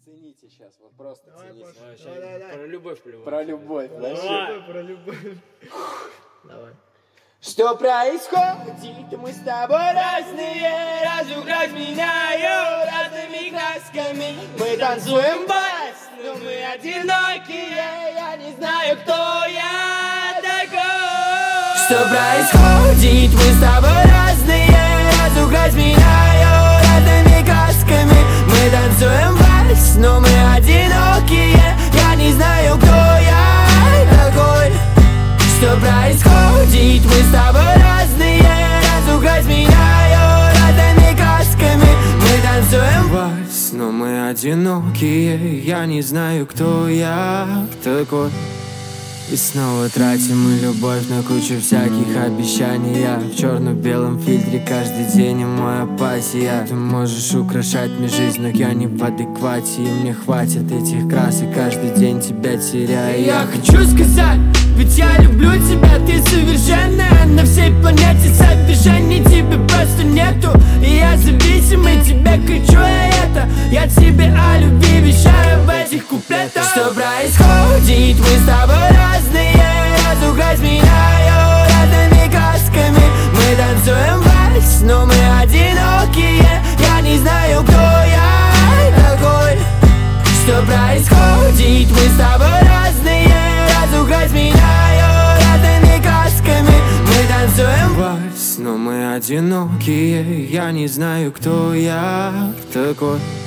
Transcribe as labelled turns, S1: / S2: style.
S1: Цените сейчас, вот просто цените.
S2: Давай. Про любовь.
S1: Про любовь,
S2: Давай. Про любовь. Давай.
S1: Что происходит? Мы с тобой разные, разукрась меняю разными красками. Мы танцуем вальс, но мы одинокие, я не знаю, кто я такой. Что происходит? Мы с тобой разные, разукрась меняю разными красками. Мы танцуем вальс, но мы одинокие, я не знаю, кто я такой. Что происходит? Мы с тобой разные, разукрась меняю разными красками. Мы танцуем вальс, но мы одинокие, я не знаю, кто я такой. И снова тратим мы любовь на кучу всяких обещаний. Я в черно-белом фильтре каждый день, и моя апатия. Ты можешь украшать мне жизнь, но я не в адеквате. И мне хватит этих красок, каждый день тебя теряю. Я хочу сказать, ведь я люблю тебя, ты совершенная. На всей планете совершенней тебе просто нету. И я зависимый, тебе кричу я это. Я тебе о любви вещаю в этих куплетах. Что происходит? Мы с тобой разные, разукрась меняю разными красками. Мы танцуем вальс, но мы одинокие, я не знаю, кто я такой. Что происходит? Мы с тобой разные, разукрась меняю разными красками. Мы танцуем вальс, но мы одинокие, я не знаю, кто я такой.